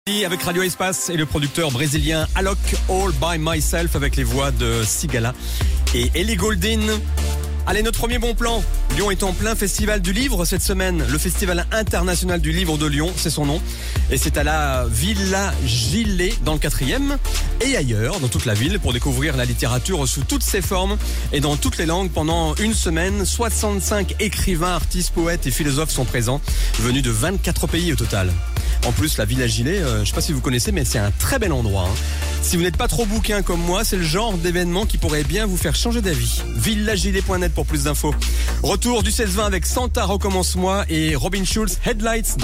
Avec Radio Espace et le producteur brésilien Alok, All By Myself, avec les voix de Sigala et Ellie Goulding. Allez, notre premier bon plan. Lyon est en plein festival du livre cette semaine. Le Festival international du livre de Lyon, c'est son nom. Et c'est à la Villa Gilet dans le 4e et ailleurs, dans toute la ville, pour découvrir la littérature sous toutes ses formes et dans toutes les langues pendant une semaine. 65 écrivains, artistes, poètes et philosophes sont présents, venus de 24 pays au total. En plus, la Villa Gilet, je sais pas si vous connaissez, mais c'est un très bel endroit. Si vous n'êtes pas trop bouquin comme moi, c'est le genre d'événement qui pourrait bien vous faire changer d'avis. villagilet.net pour plus d'infos. Retour du 16-20 avec Santa Recommence-moi et Robin Schulz, Headlights.